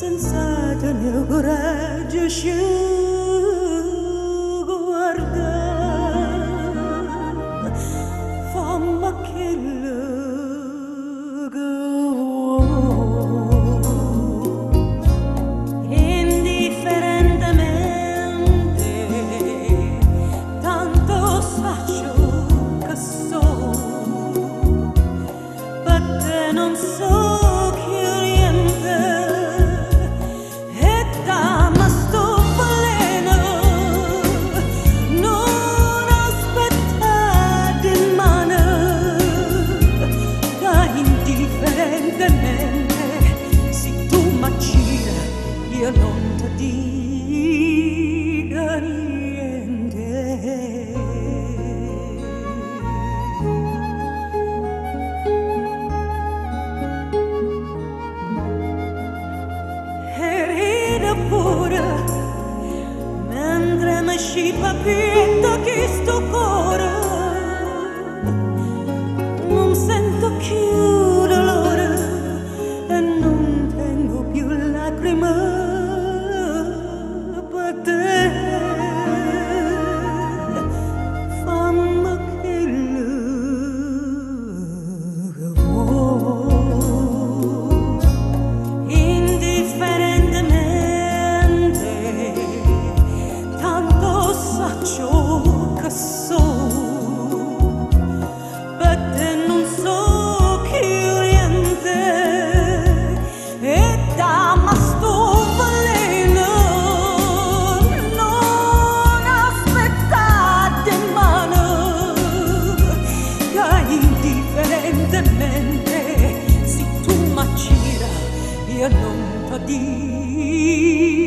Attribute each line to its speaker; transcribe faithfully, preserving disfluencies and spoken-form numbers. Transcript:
Speaker 1: senza tenere coraggio scelgo guardare fammi quello che vuoi indifferentemente tanto saccio che so per te non so io non ti dico niente. E ride pure mentre mi scipa pietà che sto cuore non sento più dolore e non tengo più lacrime. Indifferentemente, se tu m'accira, io non ti dico